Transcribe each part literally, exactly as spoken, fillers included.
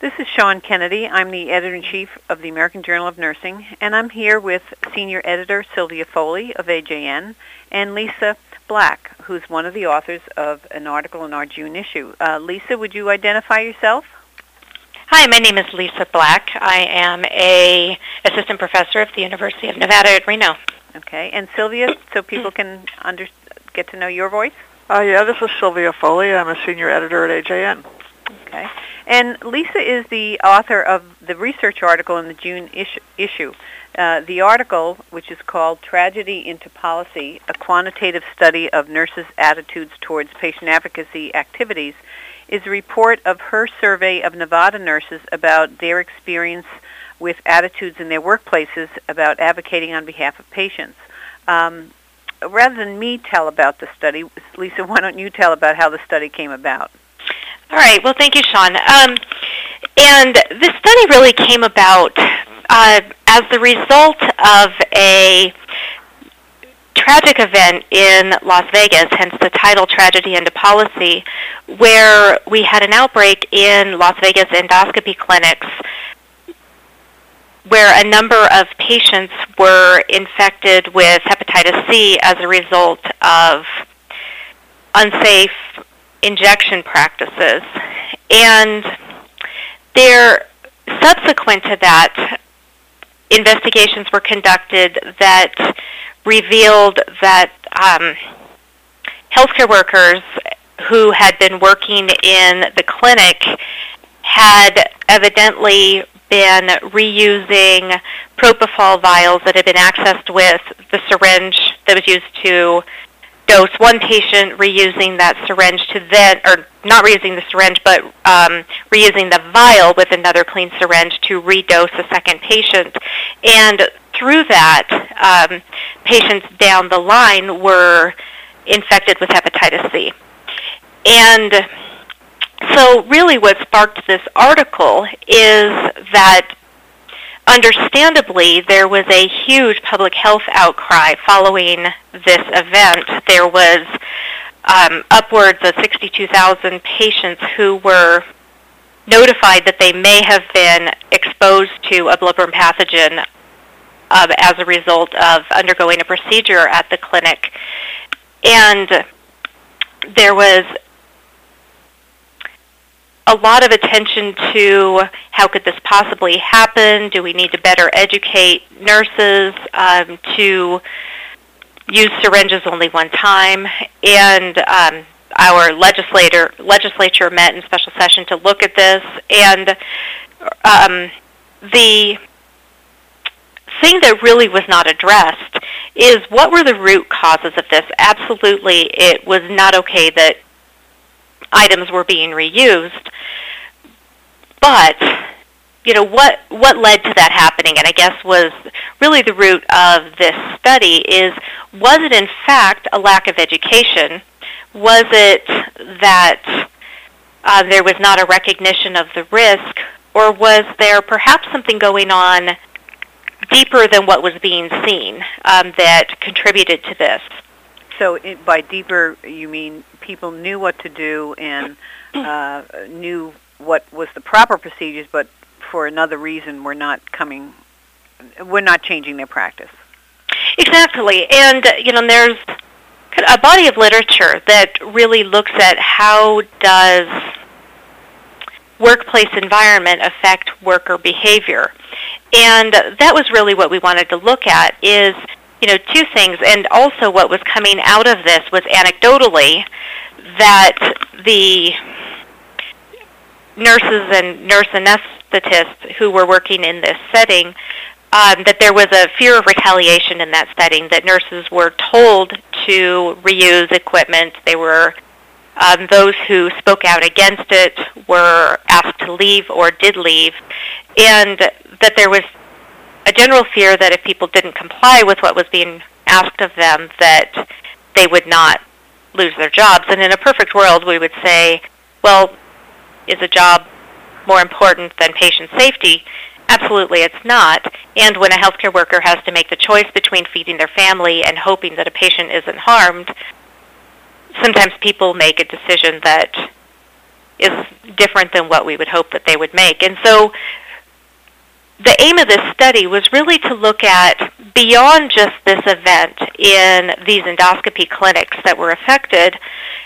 This is Sean Kennedy. I'm the editor-in-chief of the American Journal of Nursing, and I'm here with senior editor Sylvia Foley of A J N and Lisa Black, who's one of the authors of an article in our June issue. Uh, Lisa, would you identify yourself? Hi, my name is Lisa Black. I am a assistant professor at the University of Nevada at Reno. Okay, and Sylvia, so people can under, get to know your voice? Uh, yeah, this is Sylvia Foley. I'm a senior editor at A J N. Okay. And Lisa is the author of the research article in the June issue. issue. Uh, the article, which is called Tragedy into Policy, a quantitative study of nurses' attitudes towards patient advocacy activities, is a report of her survey of Nevada nurses about their experience with attitudes in their workplaces about advocating on behalf of patients. Um, rather than me tell about the study, Lisa, why don't you tell about how the study came about? All right. Well, thank you, Sean. Um, and this study really came about uh, as the result of a tragic event in Las Vegas, hence the title Tragedy into Policy, where we had an outbreak in Las Vegas endoscopy clinics where a number of patients were infected with hepatitis C as a result of unsafe injection practices. And there, subsequent to that, investigations were conducted that revealed that um, healthcare workers who had been working in the clinic had evidently been reusing propofol vials that had been accessed with the syringe that was used to dose one patient, reusing that syringe to then, or not reusing the syringe, but um, reusing the vial with another clean syringe to redose a second patient. And through that, um, patients down the line were infected with hepatitis C. And so really what sparked this article is that understandably, there was a huge public health outcry following this event. There was um, upwards of sixty-two thousand patients who were notified that they may have been exposed to a bloodborne pathogen uh, as a result of undergoing a procedure at the clinic. And there was a lot of attention to how could this possibly happen? Do we need to better educate nurses um, to use syringes only one time? And um, our legislator legislature met in special session to look at this. And um, the thing that really was not addressed is what were the root causes of this? Absolutely, it was not okay that items were being reused, but you know what what led to that happening, and I guess was really the root of this study is, was it in fact a lack of education? Was it that uh, there was not a recognition of the risk, or was there perhaps something going on deeper than what was being seen um, that contributed to this? So it, by deeper, you mean people knew what to do and uh, knew what was the proper procedures, but for another reason were not coming, we're not changing their practice. Exactly. And, you know, there's a body of literature that really looks at how does workplace environment affect worker behavior. And that was really what we wanted to look at is, you know, two things, and also what was coming out of this was anecdotally that the nurses and nurse anesthetists who were working in this setting, um, that there was a fear of retaliation in that setting, that nurses were told to reuse equipment. They were, um, those who spoke out against it were asked to leave or did leave, and that there was a general fear that if people didn't comply with what was being asked of them, that they would not lose their jobs. And in a perfect world, we would say, well, is a job more important than patient safety? Absolutely, it's not. And when a healthcare worker has to make the choice between feeding their family and hoping that a patient isn't harmed, sometimes people make a decision that is different than what we would hope that they would make. And so the aim of this study was really to look at, beyond just this event in these endoscopy clinics that were affected,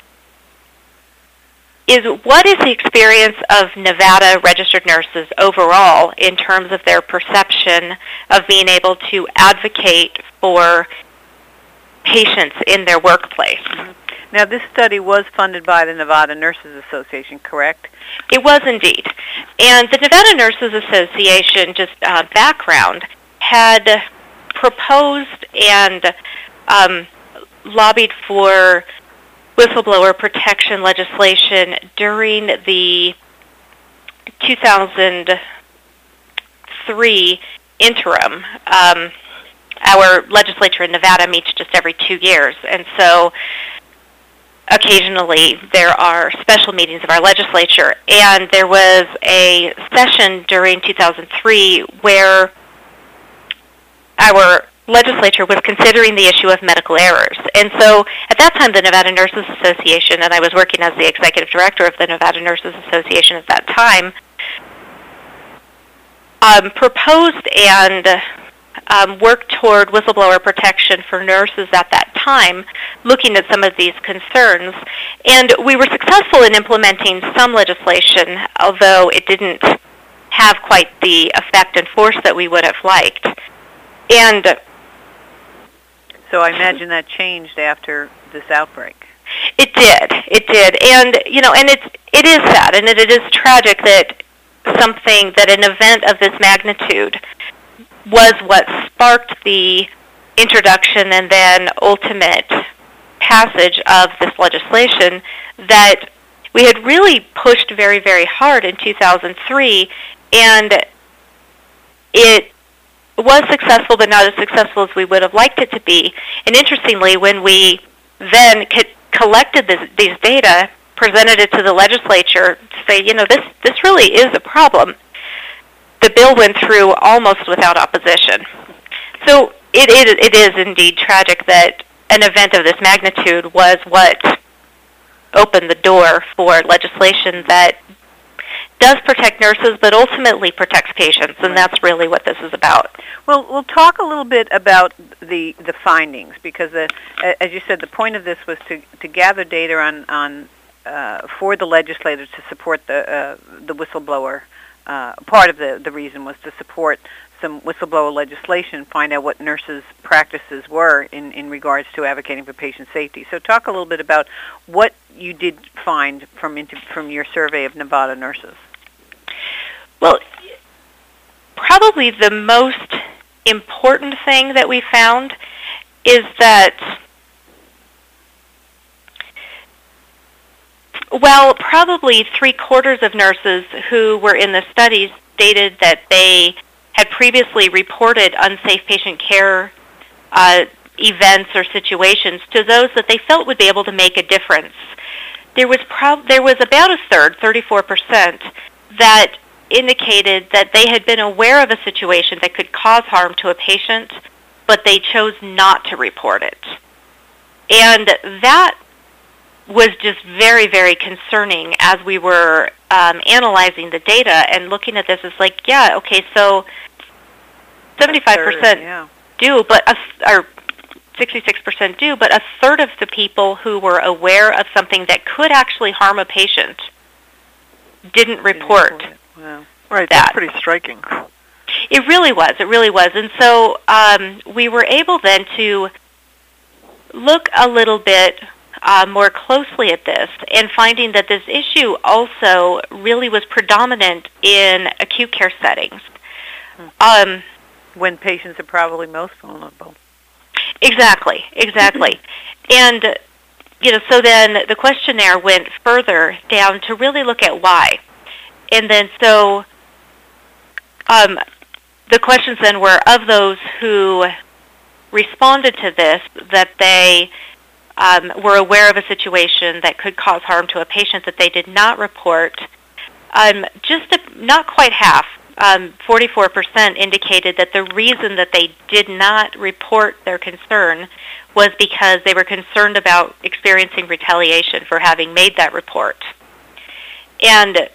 is what is the experience of Nevada registered nurses overall in terms of their perception of being able to advocate for patients in their workplace. Mm-hmm. Now, this study was funded by the Nevada Nurses Association, correct? It was indeed. And the Nevada Nurses Association, just uh, background, had proposed and um, lobbied for whistleblower protection legislation during the two thousand three interim. Um, our legislature in Nevada meets just every two years, and so occasionally there are special meetings of our legislature, and there was a session during two thousand three where our legislature was considering the issue of medical errors. And so at that time, the Nevada Nurses Association, and I was working as the executive director of the Nevada Nurses Association at that time, um, proposed and um, worked toward whistleblower protection for nurses at that time, looking at some of these concerns. And we were successful in implementing some legislation, although it didn't have quite the effect and force that we would have liked. And so I imagine that changed after this outbreak. It did. It did. And, you know, and it's, it is sad, and it, it is tragic that something, that an event of this magnitude was what sparked the introduction and then ultimate passage of this legislation that we had really pushed very, very hard in two thousand three, and it was successful, but not as successful as we would have liked it to be. And interestingly, when we then co- collected this, these data, presented it to the legislature to say, you know, this, this really is a problem, the bill went through almost without opposition. So it, it, it is indeed tragic that an event of this magnitude was what opened the door for legislation that does protect nurses, but ultimately protects patients, and that's really what this is about. Well, we'll talk a little bit about the the findings, because, the, as you said, the point of this was to, to gather data on on uh, for the legislators to support the uh, the whistleblower. Uh, part of the the reason was to support some whistleblower legislation, find out what nurses' practices were in, in regards to advocating for patient safety. So talk a little bit about what you did find from from your survey of Nevada nurses. Well, probably the most important thing that we found is that, well, probably three-quarters of nurses who were in the studies stated that they had previously reported unsafe patient care uh, events or situations to those that they felt would be able to make a difference. There was prob- there was about a third, thirty-four percent, that indicated that they had been aware of a situation that could cause harm to a patient, but they chose not to report it. And that was just very, very concerning as we were um, analyzing the data and looking at this. It's like, yeah, okay, so seventy-five percent yeah. do, but a, or sixty-six percent do, but a third of the people who were aware of something that could actually harm a patient didn't report, didn't report it. Wow. Right, that. That's pretty striking. It really was. It really was. And so um, we were able then to look a little bit uh, more closely at this, and finding that this issue also really was predominant in acute care settings. Hmm. Um, when patients are probably most vulnerable. Exactly, exactly. And, you know, so then the questionnaire went further down to really look at why. And then so um, the questions then were, of those who responded to this, that they um, were aware of a situation that could cause harm to a patient that they did not report, um, just a, not quite half, um, forty-four percent indicated that the reason that they did not report their concern was because they were concerned about experiencing retaliation for having made that report. And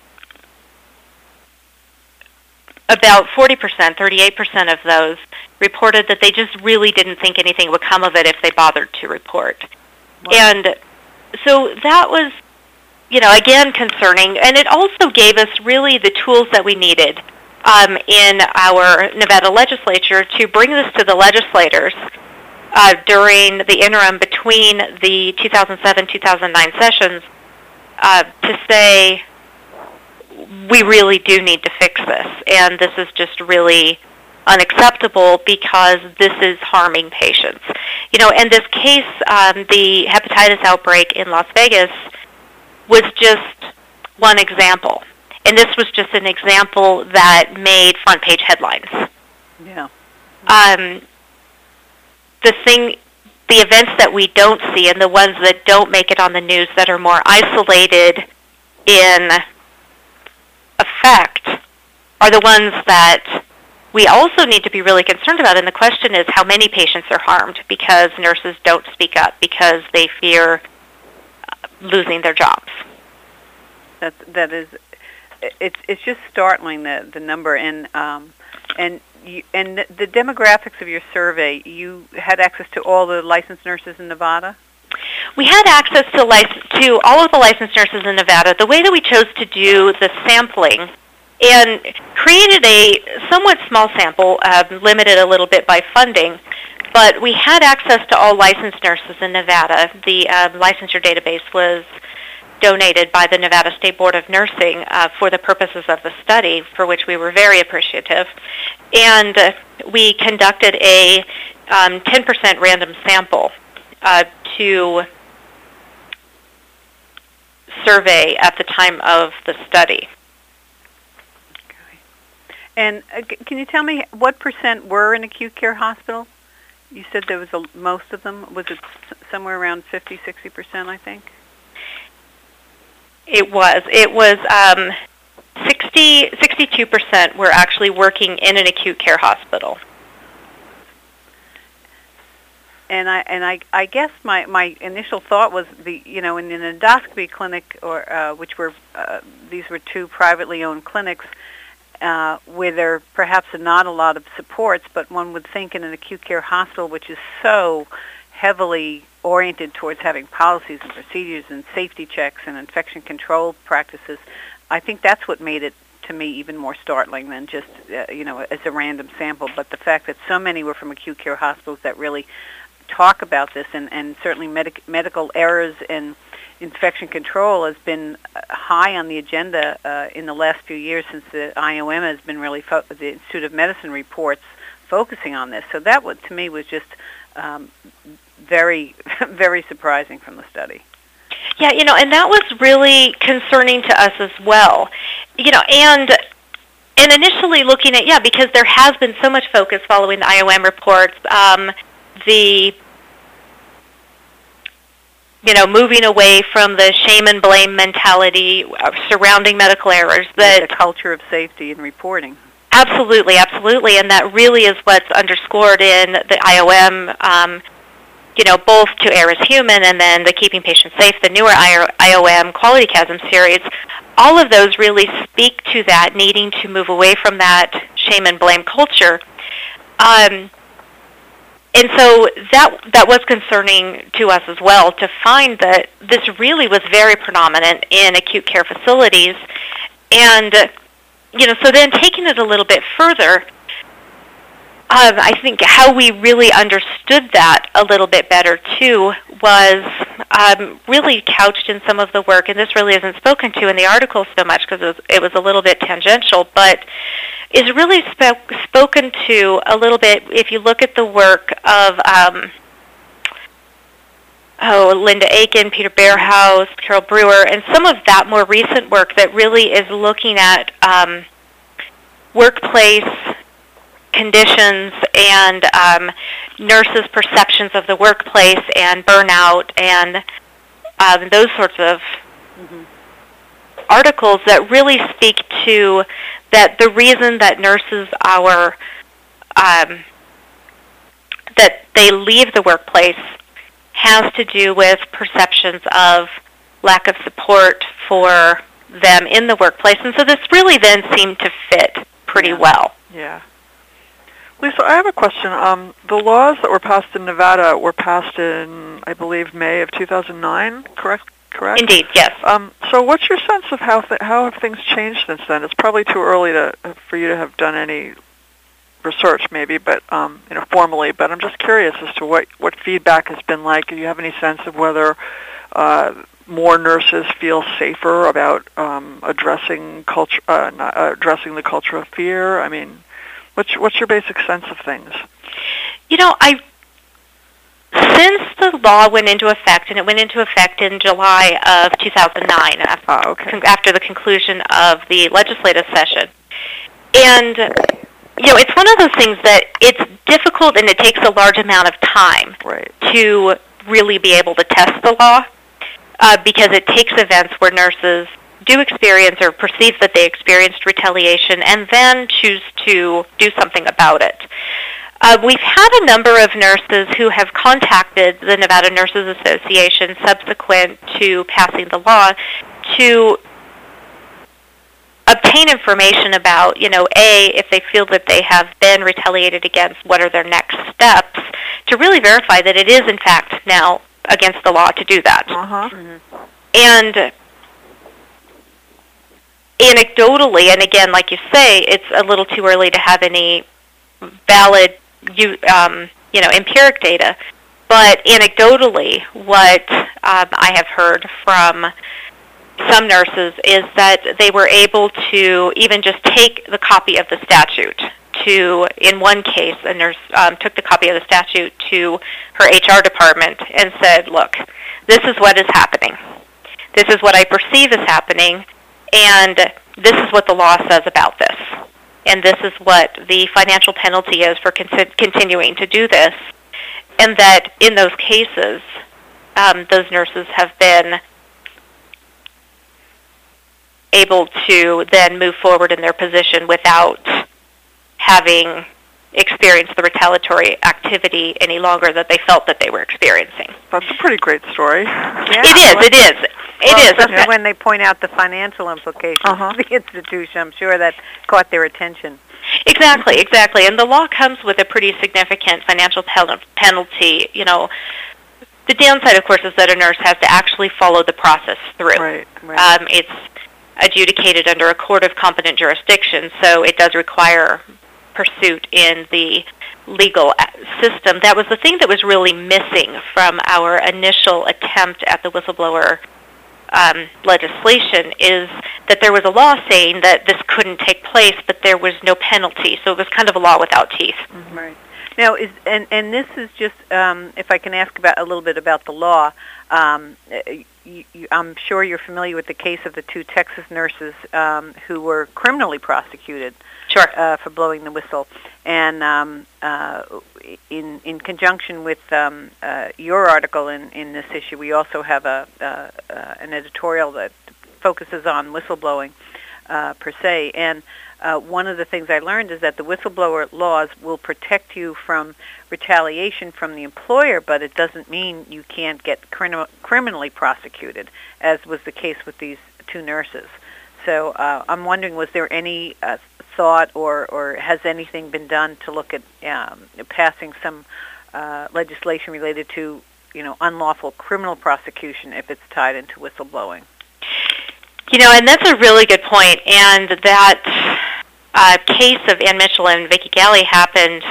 about forty percent, thirty-eight percent of those reported that they just really didn't think anything would come of it if they bothered to report. Wow. And so that was, you know, again, concerning. And it also gave us really the tools that we needed um, in our Nevada legislature to bring this to the legislators uh, during the interim between the two thousand seven two thousand nine sessions uh, to say, we really do need to fix this, and this is just really unacceptable because this is harming patients. You know, in this case, um, the hepatitis outbreak in Las Vegas was just one example, and this was just an example that made front-page headlines. Yeah. Um, the thing, the events that we don't see and the ones that don't make it on the news that are more isolated in effect are the ones that we also need to be really concerned about. And the question is how many patients are harmed because nurses don't speak up because they fear losing their jobs. That that is, it's it's just startling, the the number, and um, and you, and the demographics of your survey. You had access to all the licensed nurses in Nevada? We had access to lic- to all of the licensed nurses in Nevada. The way that we chose to do the sampling and created a somewhat small sample, uh, limited a little bit by funding, but we had access to all licensed nurses in Nevada. The uh, licensure database was donated by the Nevada State Board of Nursing uh, for the purposes of the study, for which we were very appreciative. And uh, we conducted a um, ten percent random sample uh, to survey at the time of the study. Okay. And uh, can you tell me what percent were in acute care hospital? You said there was a, most of them. Was it s- somewhere around fifty, sixty percent, I think? It was. It was um, sixty, sixty-two percent were actually working in an acute care hospital. And I and I, I guess my, my initial thought was the you know in an endoscopy clinic or uh, which were uh, these were two privately owned clinics uh, where there perhaps are not a lot of supports, but one would think in an acute care hospital which is so heavily oriented towards having policies and procedures and safety checks and infection control practices, I think that's what made it to me even more startling than just uh, you know as a random sample. But the fact that so many were from acute care hospitals that really talk about this, and, and certainly medic- medical errors and infection control has been high on the agenda uh, in the last few years since the I O M has been really, fo- the Institute of Medicine reports focusing on this. So that, would, to me, was just um, very, very surprising from the study. Yeah, you know, and that was really concerning to us as well. You know, and and initially looking at, yeah, because there has been so much focus following the I O M reports, um, the you know, moving away from the shame and blame mentality surrounding medical errors. That the culture of safety and reporting. Absolutely, absolutely, and that really is what's underscored in the I O M, um, you know, both To Err is Human and then the Keeping Patients Safe, the newer I O M Quality Chasm series. All of those really speak to that, needing to move away from that shame and blame culture. Um, And so that that was concerning to us as well, to find that this really was very predominant in acute care facilities. And, you know, so then taking it a little bit further, um, I think how we really understood that a little bit better, too, was um, really couched in some of the work, and this really isn't spoken to in the article so much because it was, it was a little bit tangential, but is really sp- spoken to a little bit if you look at the work of um, oh, Linda Aiken, Peter Bearhouse, Carol Brewer, and some of that more recent work that really is looking at um, workplace conditions and um, nurses' perceptions of the workplace and burnout and um, those sorts of mm-hmm. articles that really speak to that the reason that nurses are, um, that they leave the workplace has to do with perceptions of lack of support for them in the workplace. And so this really then seemed to fit pretty Yeah. well. Yeah. Lisa, I have a question. Um, the laws that were passed in Nevada were passed in, I believe, May of two thousand nine, correct? Correct? Indeed, yes. Um, so what's your sense of how th- how have things changed since then? It's probably too early to for you to have done any research, maybe, but um, you know, formally. But I'm just curious as to what what feedback has been like. Do you have any sense of whether uh, more nurses feel safer about um, addressing culture, uh, not, uh, addressing the culture of fear? I mean, what's what's your basic sense of things? You know, I since the law went into effect, and it went into effect in July of two thousand nine, after, Ah, okay. after the conclusion of the legislative session. And, you know, it's one of those things that it's difficult and it takes a large amount of time Right. to really be able to test the law, uh, because it takes events where nurses do experience or perceive that they experienced retaliation and then choose to do something about it. Uh, we've had a number of nurses who have contacted the Nevada Nurses Association subsequent to passing the law to obtain information about, you know, A, if they feel that they have been retaliated against, what are their next steps, to really verify that it is, in fact, now against the law to do that. Uh-huh. Mm-hmm. And anecdotally, and again, like you say, it's a little too early to have any valid, you, um, you know, empiric data, but anecdotally, what um, I have heard from some nurses is that they were able to even just take the copy of the statute to, in one case, a nurse um, took the copy of the statute to her H R department and said, look, this is what is happening. This is what I perceive is happening, and this is what the law says about this. And this is what the financial penalty is for con- continuing to do this. And that in those cases, um, those nurses have been able to then move forward in their position without having experienced the retaliatory activity any longer that they felt that they were experiencing. That's a pretty great story. Yeah, it is, it is. It well, is. especially Okay. when they point out the financial implications Uh-huh. of the institution. I'm sure that caught their attention. Exactly, exactly. And the law comes with a pretty significant financial pen- penalty. You know, the downside, of course, is that a nurse has to actually follow the process through. Right. Right. Um, it's adjudicated under a court of competent jurisdiction, so it does require pursuit in the legal system. That was the thing that was really missing from our initial attempt at the whistleblower um, legislation, is that there was a law saying that this couldn't take place, but there was no penalty. So it was kind of a law without teeth. Mm-hmm. Right. Now, is and and this is just um, if I can ask about a little bit about the law. Um, you, you, I'm sure you're familiar with the case of the two Texas nurses um, who were criminally prosecuted Sure. uh, for blowing the whistle, and um, uh, in in conjunction with um, uh, your article in, in this issue, we also have a uh, uh, an editorial that focuses on whistleblowing uh, per se. And uh, one of the things I learned is that the whistleblower laws will protect you from retaliation from the employer, but it doesn't mean you can't get crim- criminally prosecuted, as was the case with these two nurses. So uh, I'm wondering, was there any uh, thought or, or has anything been done to look at um, passing some uh, legislation related to, you know, unlawful criminal prosecution if it's tied into whistleblowing? You know, and that's a really good point. And that uh, case of Ann Mitchell and Vicki Galley happened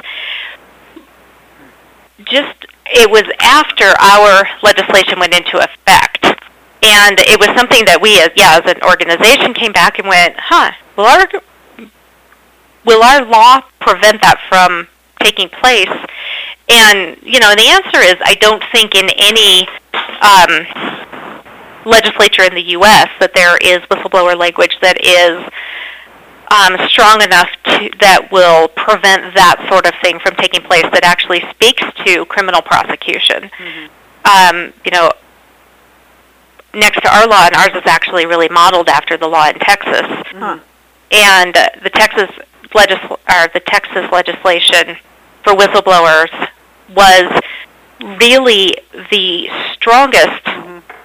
just, it was after our legislation went into effect. And it was something that we, as yeah, as an organization, came back and went, huh, will our, will our law prevent that from taking place? And, you know, and the answer is I don't think in any um, legislature in the U S that there is whistleblower language that is um, strong enough to, that will prevent that sort of thing from taking place, that actually speaks to criminal prosecution. Mm-hmm. Um, you know, next to our law, and ours is actually really modeled after the law in Texas. Mm-hmm. And uh, the Texas legisl- or the Texas legislation for whistleblowers was really the strongest Mm-hmm.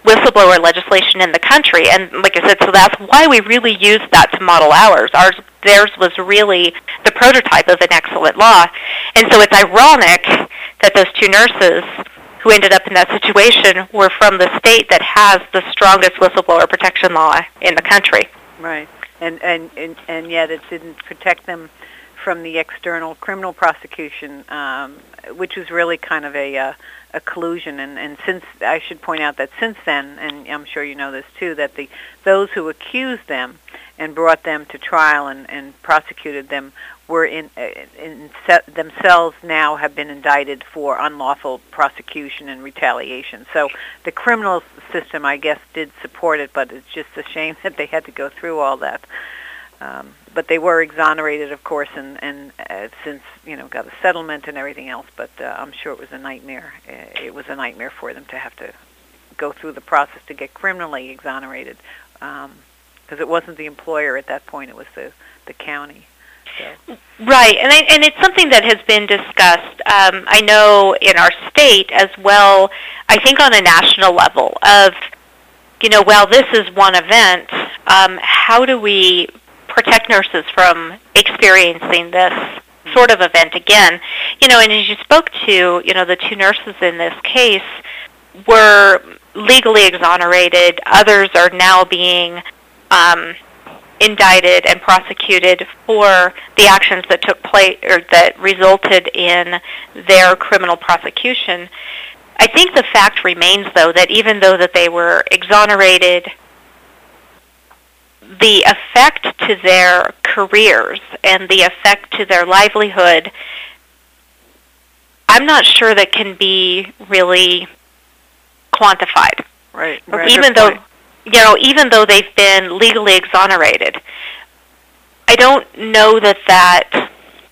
whistleblower legislation in the country. And like I said, so that's why we really used that to model ours. Ours, theirs was really the prototype of an excellent law. And so it's ironic that those two nurses who ended up in that situation were from the state that has the strongest whistleblower protection law in the country. Right. And, and, and, and yet it didn't protect them from the external criminal prosecution, um, which was really kind of a, uh, a collusion. And, and since, I should point out that since then, and I'm sure you know this too, that the those who accused them and brought them to trial and, and prosecuted them were in, in set themselves now have been indicted for unlawful prosecution and retaliation. So the criminal system, I guess, did support it, but it's just a shame that they had to go through all that. Um, but they were exonerated, of course, and, and uh, since, you know, got a settlement and everything else, but uh, I'm sure it was a nightmare. It was a nightmare for them to have to go through the process to get criminally exonerated, because um, it wasn't the employer at that point, it was the, the county. So. Right, and I, and it's something that has been discussed, um, I know, in our state as well, I think on a national level of, you know, well, this is one event, um, how do we protect nurses from experiencing this sort of event again? You know, and as you spoke to, you know, the two nurses in this case were legally exonerated. Others are now being um, indicted and prosecuted for the actions that took place or that resulted in their criminal prosecution. I think the fact remains, though, that even though that they were exonerated, the effect to their careers and the effect to their livelihood, I'm not sure that can be really quantified. Right. right. Even though, you know, even though they've been legally exonerated, I don't know that that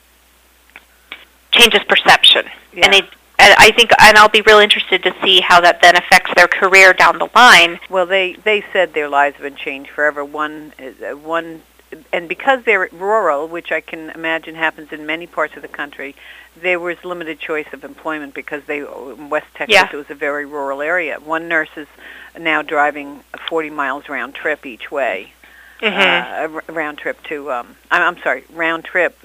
changes perception. Yeah. And it, I think, and I'll be real interested to see how that then affects their career down the line. Well, they, they said their lives have been changed forever. One, uh, one, and because they're rural, which I can imagine happens in many parts of the country, there was limited choice of employment because they, in West Texas, yeah. it was a very rural area. One nurse is now driving forty miles round trip each way, mm-hmm. uh, a round trip to, um, I'm sorry, round trip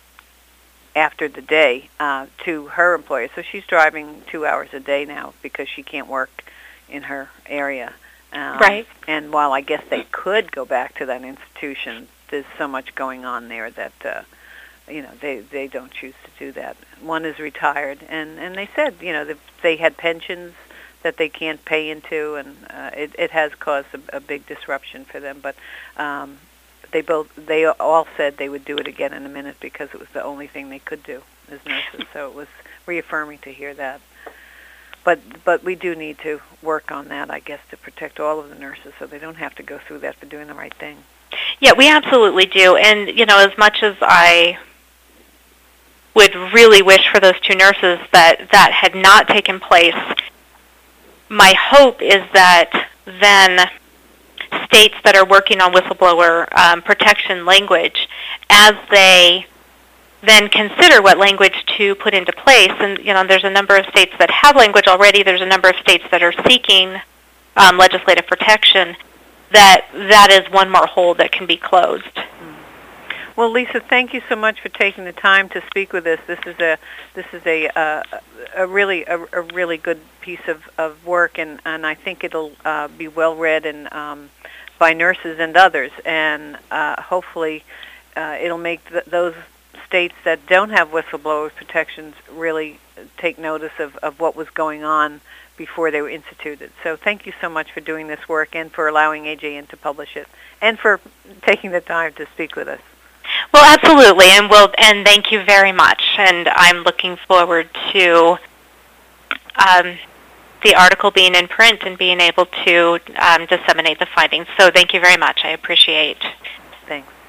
after the day uh, to her employer. So she's driving two hours a day now because she can't work in her area. Um, right. And while I guess they could go back to that institution, there's so much going on there that, uh, you know, they, they don't choose to do that. One is retired, and, and they said, you know, that they had pensions that they can't pay into, and uh, it, it has caused a, a big disruption for them. But um, They both. They all said they would do it again in a minute because it was the only thing they could do as nurses. So it was reaffirming to hear that. But but we do need to work on that, I guess, to protect all of the nurses so they don't have to go through that for doing the right thing. Yeah, we absolutely do. And you know, as much as I would really wish for those two nurses that that had not taken place, my hope is that then states that are working on whistleblower um, protection language, as they then consider what language to put into place, and you know, there's a number of states that have language already, there's a number of states that are seeking um, legislative protection, that that is one more hole that can be closed. Well, Lisa, thank you so much for taking the time to speak with us. This is a this is a uh, a really a, a really good piece of, of work, and, and I think it'll uh, be well read and um, by nurses and others, and uh, hopefully uh, it'll make th- those states that don't have whistleblower protections really take notice of, of what was going on before they were instituted. So thank you so much for doing this work and for allowing A J N to publish it, and for taking the time to speak with us. Well, absolutely, and we'll, and thank you very much. And I'm looking forward to um, the article being in print and being able to um, disseminate the findings. So thank you very much. I appreciate